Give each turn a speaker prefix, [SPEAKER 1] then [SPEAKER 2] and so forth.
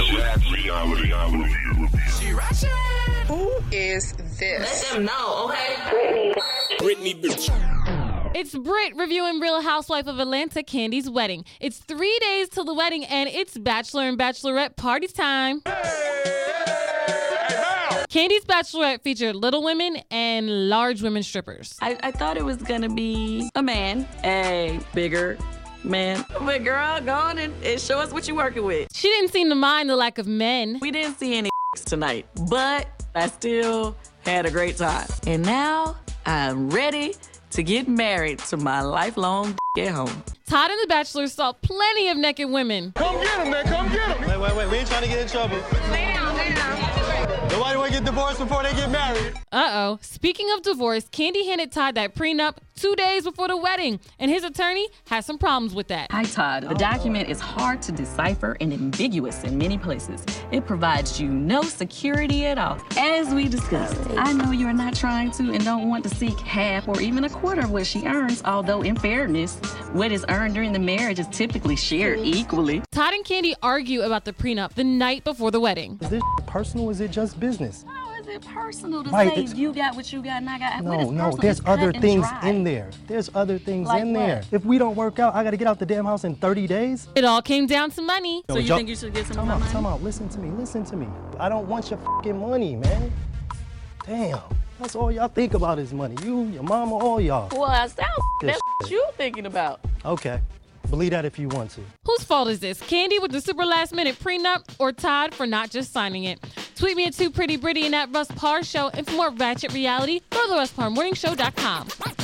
[SPEAKER 1] Who is this?
[SPEAKER 2] Let them know, okay?
[SPEAKER 3] Brittany bitch.
[SPEAKER 4] It's Britt reviewing Real Housewife of Atlanta, Kandi's wedding. It's 3 days till the wedding, and it's Bachelor and Bachelorette party time. Kandi's Bachelorette featured little women and large women strippers.
[SPEAKER 5] I thought it was gonna be a man, a bigger man. But girl, go on and show us what you're working with.
[SPEAKER 4] She didn't seem to mind the lack of men.
[SPEAKER 5] We didn't see any tonight, but I still had a great time. And now I'm ready to get married to my lifelong at home.
[SPEAKER 4] Todd and the Bachelor saw plenty of naked women.
[SPEAKER 6] Come get him, man. Come get him. Wait. We ain't trying to get in trouble.
[SPEAKER 1] Lay down.
[SPEAKER 6] Nobody want to get divorced before they get married.
[SPEAKER 4] Uh-oh. Speaking of divorce, Kandi handed Todd that prenup 2 days before the wedding, and his attorney has some problems with that.
[SPEAKER 5] Hi, Todd. The document is hard to decipher and ambiguous in many places. It provides you no security at all. As we discussed, I know you are not trying to and don't want to seek half or even a quarter of what she earns, although in fairness, what is earned during the marriage is typically shared equally.
[SPEAKER 4] Todd and Kandi argue about the prenup the night before the wedding.
[SPEAKER 7] Is this personal or is it just business?
[SPEAKER 5] How is it personal to
[SPEAKER 7] Right,
[SPEAKER 5] say
[SPEAKER 7] it's-
[SPEAKER 5] you got what you got and I got? What is
[SPEAKER 7] No,
[SPEAKER 5] personal?
[SPEAKER 7] there's
[SPEAKER 5] It's cut
[SPEAKER 7] other
[SPEAKER 5] and
[SPEAKER 7] things
[SPEAKER 5] dry.
[SPEAKER 7] in there. There's other things
[SPEAKER 5] Like
[SPEAKER 7] in there.
[SPEAKER 5] what?
[SPEAKER 7] If we don't work out, I gotta get out the damn house in 30 days.
[SPEAKER 4] It all came down to money.
[SPEAKER 5] So you think you should get some of my money?
[SPEAKER 7] Time out, listen to me. I don't want your fucking money, man. Damn, that's all y'all think about is money. You, your mama, all y'all.
[SPEAKER 5] Well, I sound
[SPEAKER 7] This
[SPEAKER 5] that's what you thinking about.
[SPEAKER 7] Okay, believe that if you want to.
[SPEAKER 4] Whose fault is this? Kandi with the super last minute prenup or Todd for not just signing it? Tweet me at 2PrettyBritty and at Russ Parr Show. And for more ratchet reality, go to the RussParrMorningshow.com.